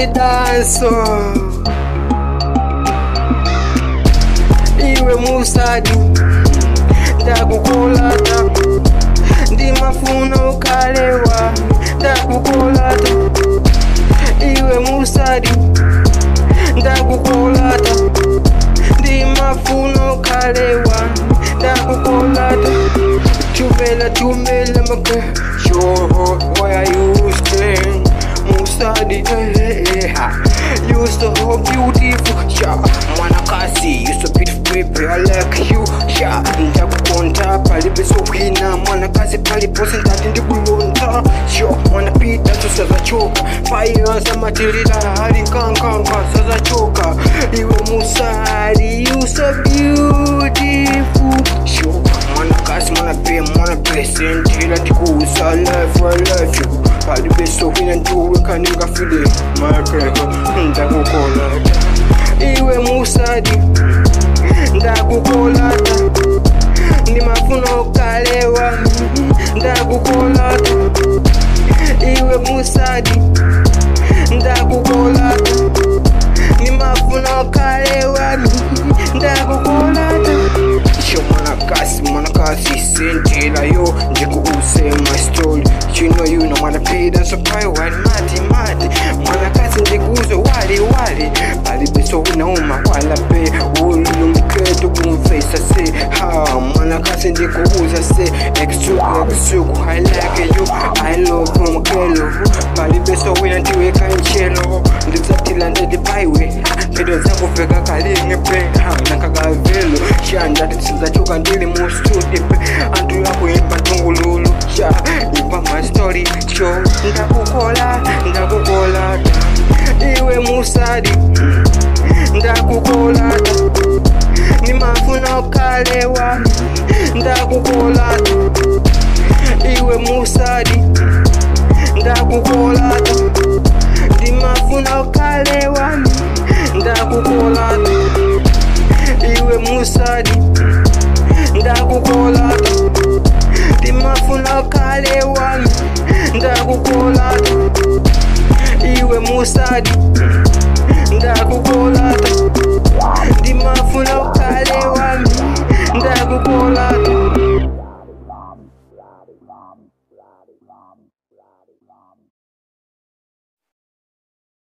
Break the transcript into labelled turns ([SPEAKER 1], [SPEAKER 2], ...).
[SPEAKER 1] danso. Iwe musadi ndakukolata, ndimafuna ukalewa ndakukolata. Iwe musadi ndakukolata, ndimafuna ukalewa ndakukolata. Tumela maka, sure why are you staying? Musadi, you so beautiful, yeah. Mwanakasi, you so beautiful, baby, I like you, yeah. Ndakukonta, palibe so wina. Mwanakasi paliposi ndati ndikulonta, sure. Mwanapita tu saza choka, fire za matilila hali kankanga saza choka. Iwe musadi, you so beautiful, sure. Mwanakasi, mwanapia sentila tikusa, I love you. Palibe so wina ndiweka ninga fide makreko, ndakukolata. Iwe musadi ndakukolata, ndimafuna ukalewa ndakukolata. Iwe musadi ndakukolata, ndimafuna ukalewa ndakukolata. Sho mwanakasi sentila yo ndikuuse my story. You know you know mwanapida so pay wali mati. Mwanakasi ndikuuze wali palibe so winauma wala pe ulu mketo kumfesa se ha. Mwanakasi ndikuuza se eksuku I like you, I love mkelo. Palibe so wina ndiweka nchelo, ndizatila ndedi paiwe pedo zangu veka kalinge pe nakagavelo shanda tisiza chuka ndili mu studio pe antu yako impa tungululu ya impa my story show. Ndakukolata, iwe musadi ndakukolata, ndimafuna ukalewa ndakukolata. Iwe musadi ndakukolata, ndimafuna ukalewa ndakukolata. Iwe musadi ndakukolata, ndimafuna ukalewa ndakukolata. Iwe musadi